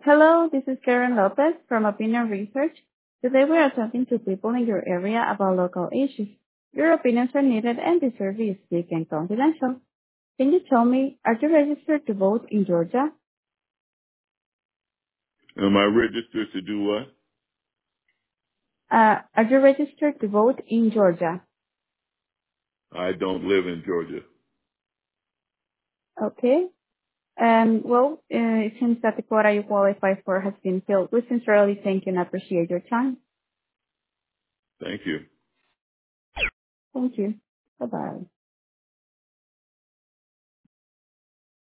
Hello, this is Karen Lopez from Opinion Research. Today we are talking to people in your area about local issues. Your opinions are needed and deserve to be speak and confidential. Can you tell me, are you registered to vote in Georgia? Am I registered to do what? Are you registered to vote in Georgia? I don't live in Georgia. Okay. It seems that the quota you qualify for has been filled. We sincerely thank you and appreciate your time. Thank you. Thank you. Bye-bye.